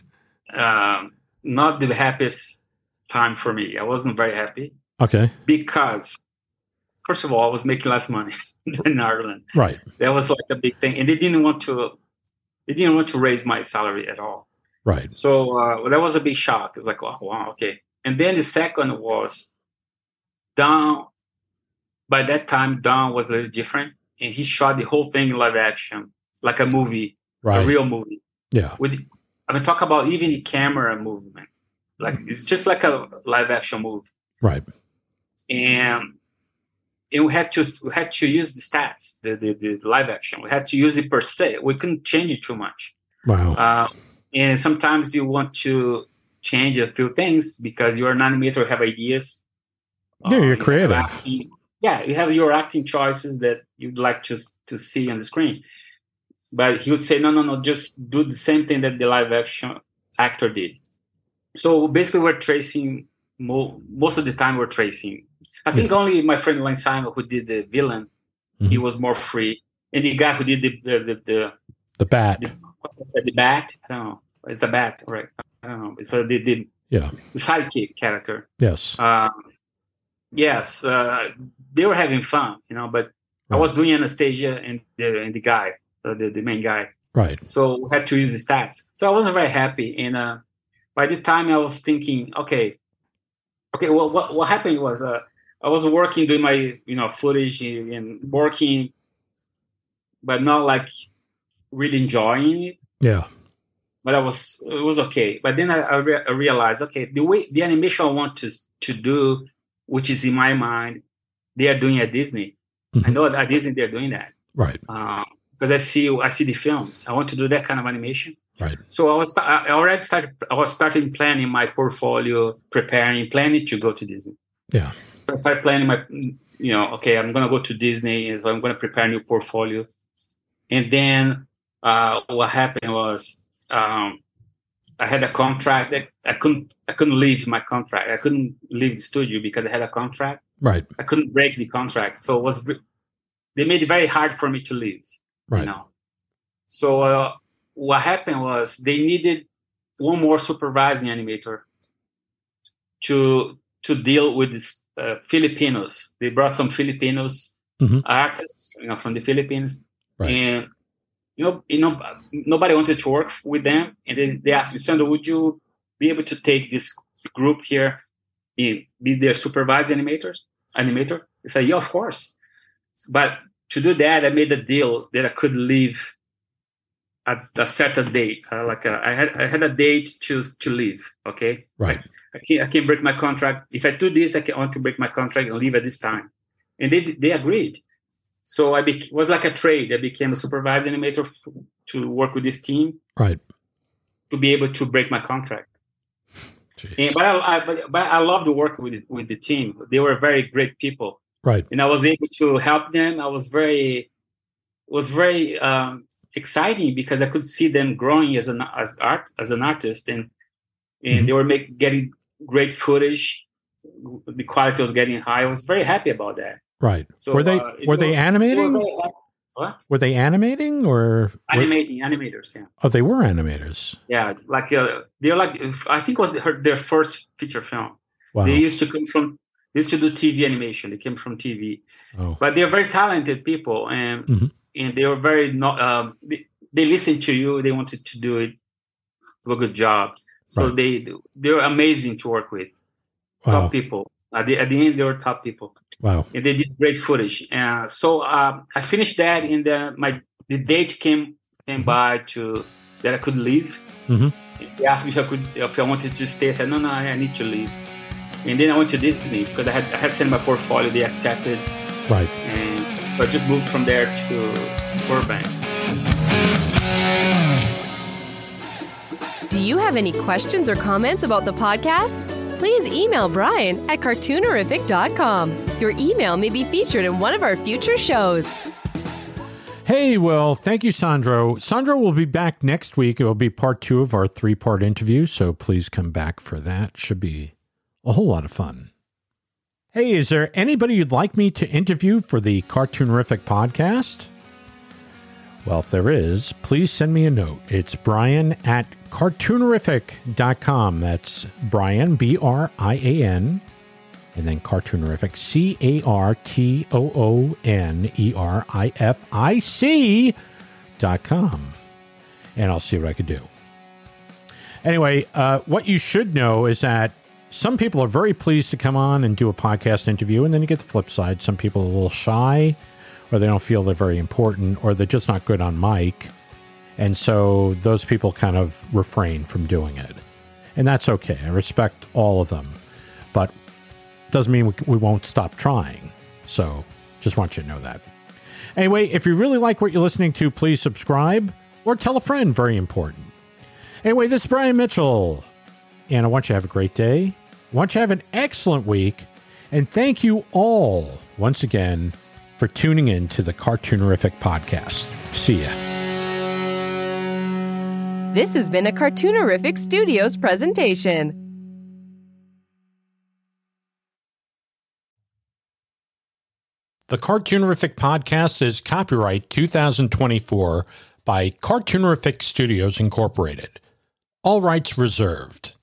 Not the happiest time for me. I wasn't very happy. Okay. Because first of all, I was making less money than Ireland. Right. That was like a big thing. And they didn't want to raise my salary at all. Right. So that was a big shock. It's like, wow, okay. And then the second was Don. By that time, Don was a little different. And he shot the whole thing in live action, like a movie, right. A real movie. Yeah. Talk about even the camera movement. Like, it's just like a live action movie. Right. And we had to use the stats, the live action. We had to use it per se. We couldn't change it too much. Wow. And sometimes you want to change a few things because you're an animator, you have ideas. Yeah, you're creative. You have your acting choices that you'd like to see on the screen. But he would say, no, just do the same thing that the live action actor did. So basically, we're tracing, most of the time we're tracing. I think only my friend Len Simon, who did the villain, he was more free. And the guy who did the bat. The bat? I don't know. It's a bat, right? I don't know. So the sidekick character. Yes. Yes. They were having fun, but right. I was doing Anastasia and the guy, the main guy. Right. So we had to use the stats. So I wasn't very happy. And by the time I was thinking, okay, well, what happened was I was working, doing my footage and working, but not like really enjoying it. Yeah. But it was okay. But then I realized, okay, the animation I want to do, which is in my mind, they are doing at Disney. Mm-hmm. I know at Disney they're doing that. Right. Because I see the films. I want to do that kind of animation. Right. So I was starting planning my portfolio, planning to go to Disney. Yeah. I started planning okay, I'm going to go to Disney, and so I'm going to prepare a new portfolio. And then what happened was I had a contract that I couldn't leave my contract. I couldn't leave the studio because I had a contract. Right. I couldn't break the contract, so they made it very hard for me to leave. Right. So what happened was they needed one more supervising animator to deal with this Filipinos. They brought some Filipinos artists, from the Philippines, right. And nobody wanted to work with them. And they asked me, Sandro, would you be able to take this group here and be their supervising animator? I said, yeah, of course. But to do that, I made a deal that I could leave at a certain date. I had a date to leave. Okay, right. I can't break my contract. If I do this, I want to break my contract and leave at this time. And they agreed. So it was like a trade. I became a supervising animator to work with this team, right, to be able to break my contract. But I love to work with the team. They were very great people, right? And I was able to help them. I was very exciting because I could see them growing as an artist, and they were getting great footage. The quality was getting high. I was very happy about that. Right. So were they animating? What? Were they animating or animators? Yeah. Oh, they were animators. Yeah, they're I think it was their first feature film. Wow. They used to do TV animation. They came from TV. Oh. But they're very talented people, and they were very they listened to you. They wanted to do a good job. So right. They're amazing to work with. Wow. Top people. At the end, they were top people. Wow. And they did great footage. So I finished that, and the date came by that I could leave. They asked me if I wanted to stay. I said, no, I need to leave. And then I went to Disney because I had sent my portfolio. They accepted. Right. And so I just moved from there to Burbank. Do you have any questions or comments about the podcast? Please email Brian at cartoonerific.com. Your email may be featured in one of our future shows. Hey, well, thank you, Sandro. Sandro will be back next week. It will be part 2 of our 3-part interview, so please come back for that. Should be a whole lot of fun. Hey, is there anybody you'd like me to interview for the Cartoonerific podcast? Well, if there is, please send me a note. It's Brian at cartoonerific.com. That's Brian, Brian, and then Cartoonerific, cartoonerific.com. And I'll see what I can do. Anyway, what you should know is that some people are very pleased to come on and do a podcast interview, and then you get the flip side. Some people are a little shy, or they don't feel they're very important, or they're just not good on mic. And so those people kind of refrain from doing it. And that's okay. I respect all of them. But it doesn't mean we won't stop trying. So just want you to know that. Anyway, if you really like what you're listening to, please subscribe or tell a friend. Very important. Anyway, this is Brian Mitchell. And I want you to have a great day. I want you to have an excellent week. And thank you all, once again, for tuning in to the Cartoonerific podcast. See ya. This has been a Cartoonerific Studios presentation. The Cartoonerific podcast is copyright 2024 by Cartoonerific Studios Incorporated. All rights reserved.